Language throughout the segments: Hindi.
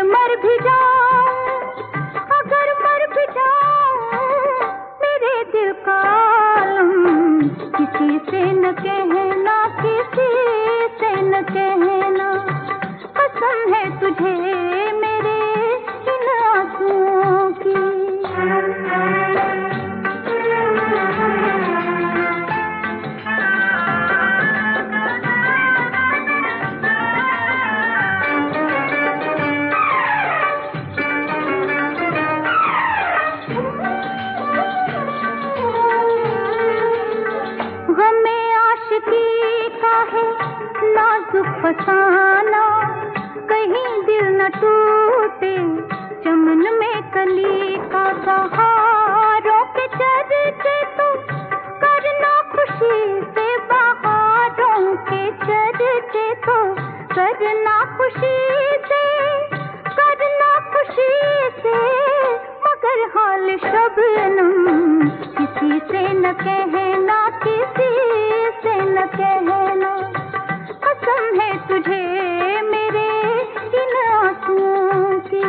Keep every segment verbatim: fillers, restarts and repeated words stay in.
अगर मर भी जाऊं, अगर मर भी जाऊं, मेरे दिल का आलम किसी से न कहना, किसी से न कहना। कसम है तुझे मेरे इन आंसुओं की। गमे आशिकी का है नाजुक फसाना, कहीं दिल न टूटे चमन में कली का बहारों के चर्चे तो करना खुशी से, बहारों के चर्चे तो करना खुशी से, करना खुशी से। मगर हाल शबनम किसी से न कहना, किसी से न कहना। कसम है तुझे मेरे इन आंसुओं की।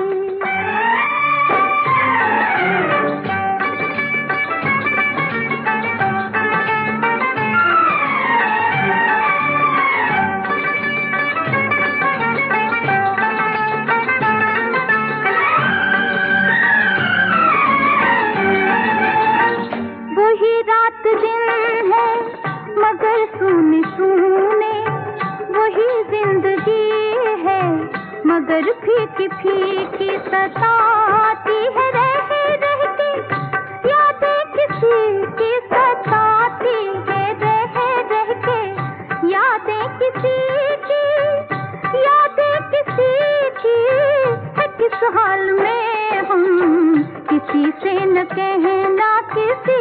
वही रात दिन है मगर सुने सुने, वही जिंदगी है मगर फीकी फीकी सताती है। रह रह के यादें किसी की सताती है, रह रह के यादें किसी की, यादें किसी की है। किस हाल में हम किसी से न कहना, किसी